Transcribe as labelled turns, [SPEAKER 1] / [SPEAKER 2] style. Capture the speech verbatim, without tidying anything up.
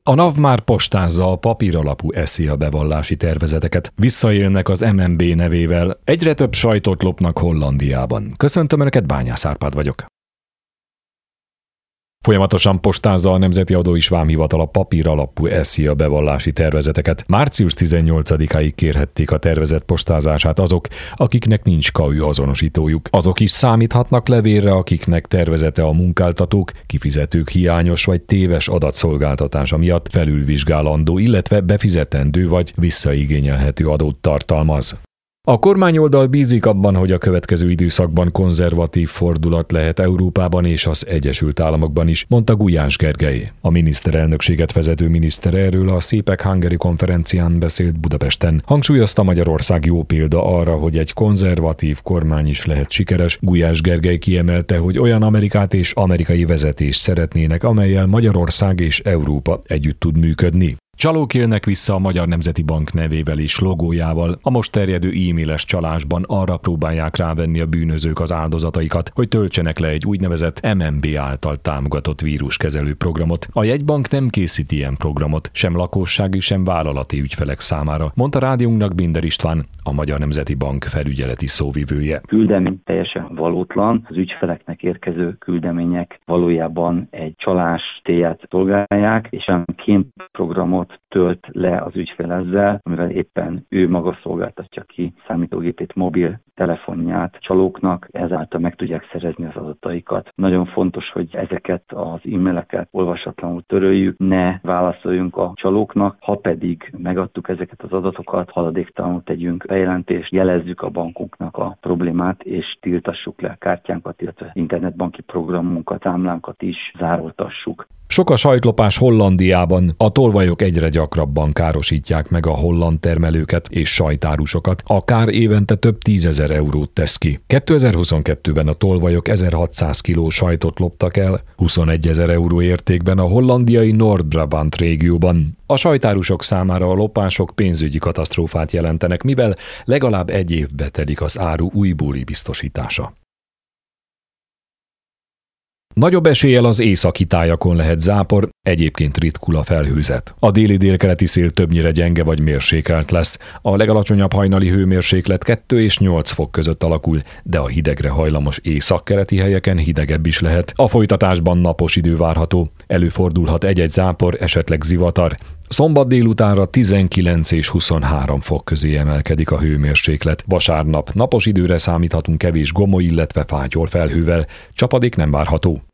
[SPEAKER 1] A NAV már postázza a papíralapú e es zé á bevallási tervezeteket. Visszaélnek az em en bé nevével. Egyre több sajtot lopnak Hollandiában. Köszöntöm Önöket, Bányász Árpád vagyok. Folyamatosan postázza a Nemzeti Adó és Vámhivatal a papír alapú e es zé á bevallási tervezeteket. március tizennyolcadikáig kérhették a tervezet postázását azok, akiknek nincs ká ú azonosítójuk. Azok is számíthatnak levélre, akiknek tervezete a munkáltatók, kifizetők hiányos vagy téves adatszolgáltatása miatt felülvizsgálandó, illetve befizetendő vagy visszaigényelhető adót tartalmaz. A kormányoldal bízik abban, hogy a következő időszakban konzervatív fordulat lehet Európában és az Egyesült Államokban is, mondta Gulyás Gergely. A miniszterelnökséget vezető miniszter erről a Szépek Hungary konferencián beszélt Budapesten. Hangsúlyozta, Magyarország jó példa arra, hogy egy konzervatív kormány is lehet sikeres. Gulyás Gergely kiemelte, hogy olyan Amerikát és amerikai vezetést szeretnének, amellyel Magyarország és Európa együtt tud működni. Csalók élnek vissza a Magyar Nemzeti Bank nevével és logójával. A most terjedő e-mailes csalásban arra próbálják rávenni a bűnözők az áldozataikat, hogy töltsenek le egy úgynevezett em en bé által támogatott víruskezelő programot. A jegybank nem készít ilyen programot, sem lakossági, sem vállalati ügyfelek számára, mondta rádiónknak Binder István, a Magyar Nemzeti Bank felügyeleti szóvivője.
[SPEAKER 2] Küldemény teljesen valótlan, az ügyfeleknek érkező küldemények valójában egy csalás télyát szolgálják, és a kémprogramot tölt le az ügyfél ezzel, amivel éppen ő maga szolgáltatja ki számítógépét, mobil telefonját csalóknak, ezáltal meg tudják szerezni az adataikat. Nagyon fontos, hogy ezeket az e-maileket olvasatlanul töröljük, ne válaszoljunk a csalóknak, ha pedig megadtuk ezeket az adatokat, haladéktalanul tegyünk bejelentést, jelezzük a bankunknak a problémát, és tiltassuk le a kártyánkat, illetve internetbanki programunkat, számlánkat is zároltassuk.
[SPEAKER 1] Sok a sajtlopás Hollandiában, a tolvajok egyre gyakrabban károsítják meg a holland termelőket és sajtárusokat. A kár évente több tízezer eurót tesz ki. kétezer-huszonkettőben a tolvajok ezerhatszáz kiló sajtot loptak el, huszonegyezer euró értékben a hollandiai Noord-Brabant régióban. A sajtárusok számára a lopások pénzügyi katasztrófát jelentenek, mivel legalább egy évbe telik az áru újbóli biztosítása. Nagyobb eséllyel az északi tájakon lehet zápor, egyébként ritkul a felhőzet. A déli-délkeleti szél többnyire gyenge vagy mérsékelt lesz. A legalacsonyabb hajnali hőmérséklet kettő és nyolc fok között alakul, de a hidegre hajlamos északkeleti helyeken hidegebb is lehet. A folytatásban napos idő várható. Előfordulhat egy-egy zápor, esetleg zivatar. Szombat délutánra tizenkilenc és huszonhárom fok közé emelkedik a hőmérséklet. Vasárnap napos időre számíthatunk kevés gomoly, illetve fátyol felhővel. Csapadék nem várható.